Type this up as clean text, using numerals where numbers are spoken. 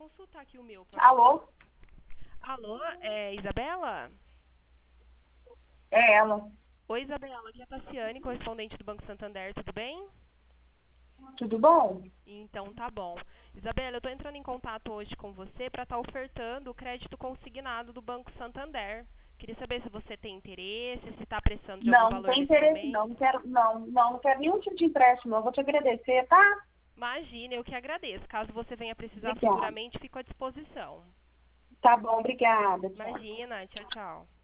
consultar aqui o meu, pode ser? Alô? Alô, Isabela? É ela. Oi, Isabela, aqui é a Tassiane, correspondente do Banco Santander, tudo bem? Tudo bom? Então tá bom. Isabela, eu estou entrando em contato hoje com você para estar ofertando o crédito consignado do Banco Santander. Queria saber se você tem interesse, se está precisando de algum Não, não valor tem nesse interesse não. Não momento. quero, não quero nenhum tipo de empréstimo. Eu vou te agradecer, tá? Imagine, eu que agradeço. Caso você venha precisar Obrigada. futuramente, fico à disposição. Tá bom, obrigada. Tchau. Imagina, tchau, tchau.